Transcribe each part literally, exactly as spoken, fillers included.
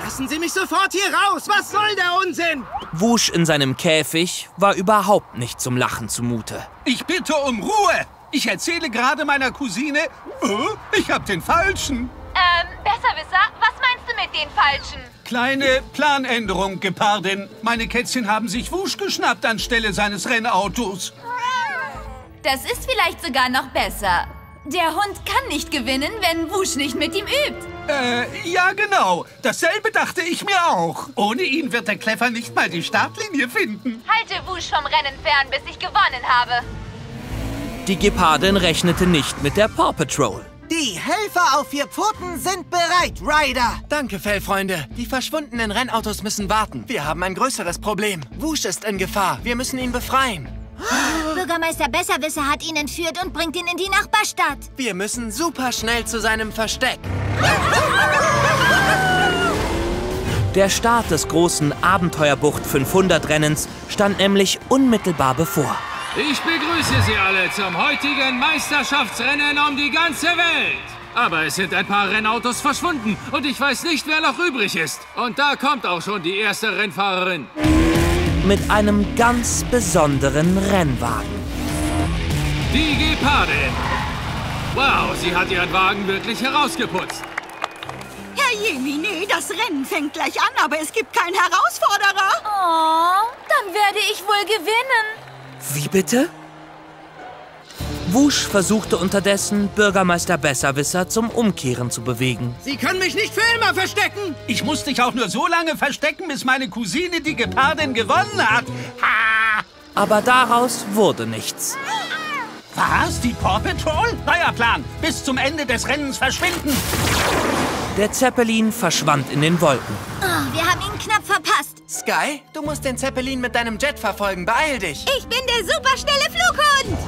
Lassen Sie mich sofort hier raus! Was soll der Unsinn? Wusch in seinem Käfig war überhaupt nicht zum Lachen zumute. Ich bitte um Ruhe! Ich erzähle gerade meiner Cousine, oh, ich hab den Falschen. Ähm, Besserwisser, was meinst du mit den Falschen? Kleine Planänderung, Gepardin. Meine Kätzchen haben sich Wusch geschnappt anstelle seines Rennautos. Das ist vielleicht sogar noch besser. Der Hund kann nicht gewinnen, wenn Wusch nicht mit ihm übt. Äh, ja genau. Dasselbe dachte ich mir auch. Ohne ihn wird der Kleffer nicht mal die Startlinie finden. Halte Wusch vom Rennen fern, bis ich gewonnen habe. Die Gepardin rechnete nicht mit der Paw Patrol. Die Helfer auf vier Pfoten sind bereit, Ryder. Danke, Fellfreunde. Die verschwundenen Rennautos müssen warten. Wir haben ein größeres Problem. Wusch ist in Gefahr. Wir müssen ihn befreien. Bürgermeister Besserwisser hat ihn entführt und bringt ihn in die Nachbarstadt. Wir müssen super schnell zu seinem Versteck. Der Start des großen Abenteuerbucht fünfhundert Rennens stand nämlich unmittelbar bevor. Ich begrüße Sie alle zum heutigen Meisterschaftsrennen um die ganze Welt. Aber es sind ein paar Rennautos verschwunden und ich weiß nicht, wer noch übrig ist. Und da kommt auch schon die erste Rennfahrerin. Mit einem ganz besonderen Rennwagen. Die Gepardin. Wow, sie hat ihren Wagen wirklich herausgeputzt. Herr Jemine, das Rennen fängt gleich an, aber es gibt keinen Herausforderer. Oh, dann werde ich wohl gewinnen. Wie bitte? Wusch versuchte unterdessen, Bürgermeister Besserwisser zum Umkehren zu bewegen. Sie können mich nicht für immer verstecken! Ich muss dich auch nur so lange verstecken, bis meine Cousine die Gepardin gewonnen hat. Ha! Aber daraus wurde nichts. Was? Die Paw Patrol? Neuer Plan. Bis zum Ende des Rennens verschwinden. Der Zeppelin verschwand in den Wolken. Oh, wir haben ihn knapp verpasst. Sky, du musst den Zeppelin mit deinem Jet verfolgen. Beeil dich! Ich bin der superschnelle Flughund.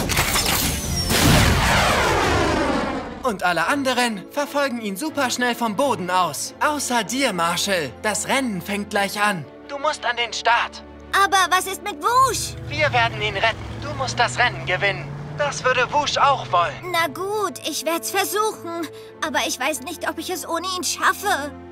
Und alle anderen verfolgen ihn super schnell vom Boden aus. Außer dir, Marshall. Das Rennen fängt gleich an. Du musst an den Start. Aber was ist mit Wusch? Wir werden ihn retten. Du musst das Rennen gewinnen. Das würde Wusch auch wollen. Na gut, ich werde es versuchen. Aber ich weiß nicht, ob ich es ohne ihn schaffe.